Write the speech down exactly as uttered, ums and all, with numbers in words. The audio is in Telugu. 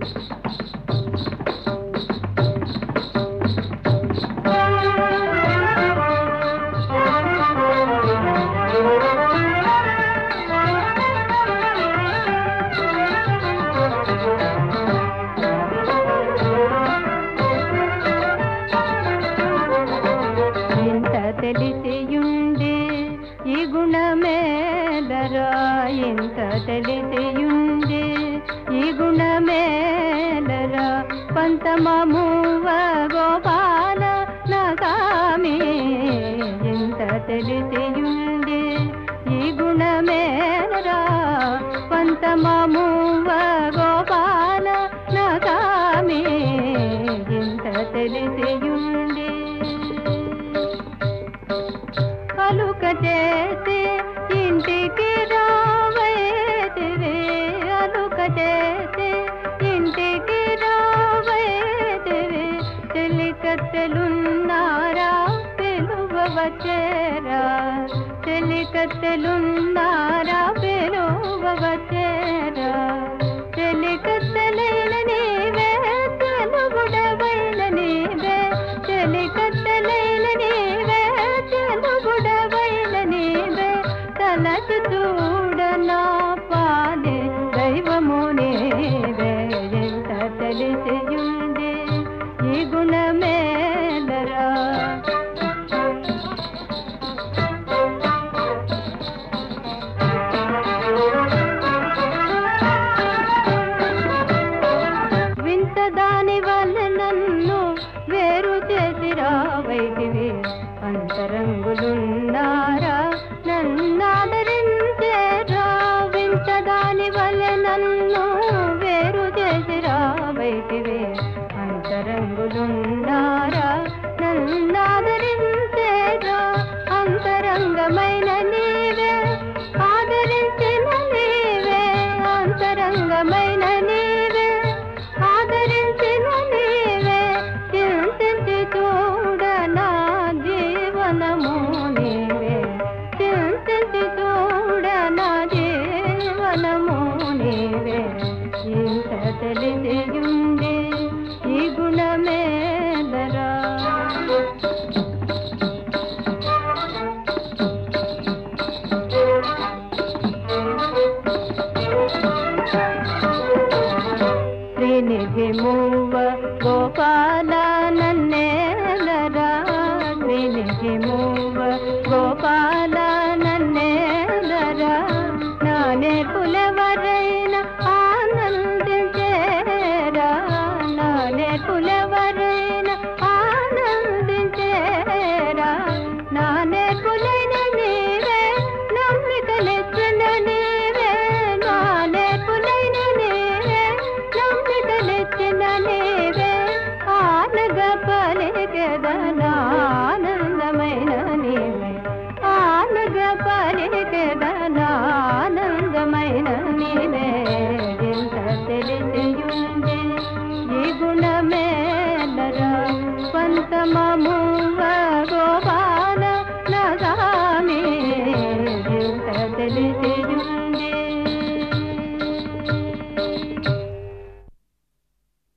తెలిసియుండి ఈ గుణమేలరా ఇంత తెలిసియుండి ఈ గుణమేలరా పంతమమువ గోపాల నాగామి ఇంత తెలిసియుండి ఈ గుణమేలరా పంతమమువ గోపాల నాగామి ఇంత తెలిసియుండి అలుక చేసి ఇంటికి రావైతివి అలుక చేసి ఇంటికి రావైతివి చెలికత్తెలున్నారా పిలువవచ్చేరా చెలికత్తెలున్నారా పిలువవచ్చేరా చెలికత్తెలైన నీవే తెలుగుడవైన నీవే చెలికత్తెలైన నీవే తెలుగుడవైన నీవే తలచు చూడనా పాలే దైవము నీవే ఎంత తెలిసియుండి ఈ గుణమేలరా వింతదాని వల్ల నన్ను వేరు చేసి రావైతివి అంతరంగులున్నారా నన్నాదరించేరా వింతదాని వల్ల నన్ను వేరు చేసి రావైతివి అంతరంగులున్నారా నన్నాదరించేరా అంతరంగమైన నీవే ఆదరించిన నీవే అంతరంగమైన నీవే ఆదరించిన నీవే చింతించి చూడనా జీవనము నీవే చింతించి చూడనా జీవనము నీవే ఇంత తెలిసియుండి ఈ గుణమేలరా శ్రీనిధి మూవ గోపాల నన్నేలరా శ్రీనిధి మూవ గోపాల నన్నేలరా నా నేర్పులెవరైన ఆనందించేరా నా నేర్పులెవరైన ఆనందించేరా నా నేర్పులైన నీవే నమ్మికలిచ్చిన నీవే నా నేర్పులైన నీవే నమ్మికలిచ్చిన నీవే ఆనగ పలికెదనా ఆనందమైన నీవే ఆనగ పలికెదనా ఆనందమైన నీవే ఎంత తెలిసియుండి ఈ గుణమేలరా పంతమము